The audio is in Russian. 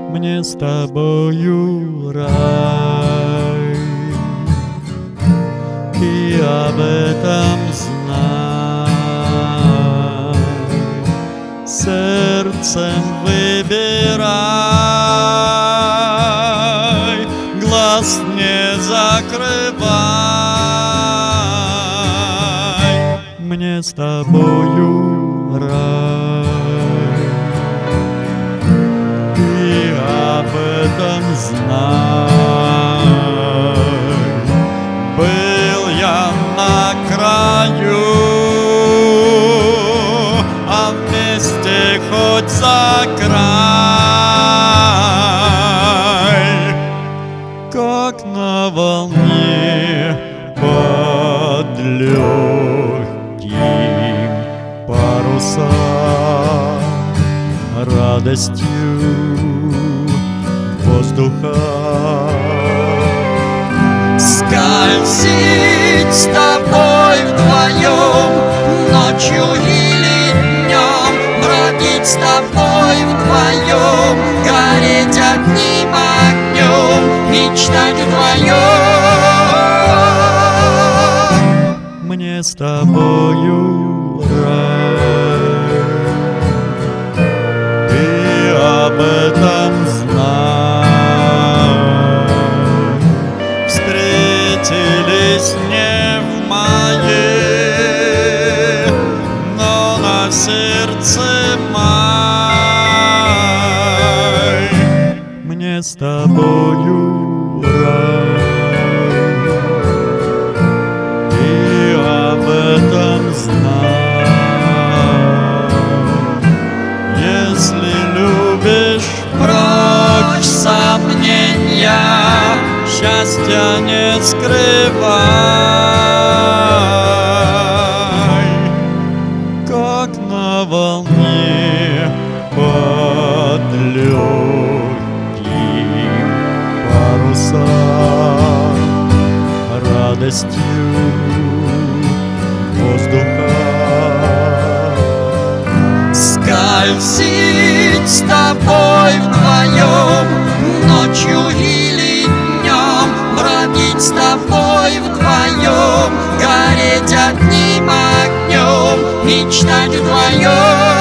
Мне с тобою рай, и об этом знай. Сердцем выбирай, глаз не закрывай. Мне с тобою рай, и об этом знай. Был я на краю, а вместе хоть за край, как на волне под легким парусом, радостью воздуха. Скользить с тобой вдвоем, ночью или днем, бродить с тобой вдвоем, гореть одним огнем, мечтать вдвоем. Мне с тобою рай, и об этом знай. Встретились не в мае, но на сердце май. Мне с тобою рай, и об этом знай. Если любишь, Прочь сомнения, счастья не скрывай, как на волне под легким парусом, радостью воздуха. скользить с тобой вдвоем, ночью или днем, бродить с тобой вдвоем, гореть одним огнем, мечтать вдвоем.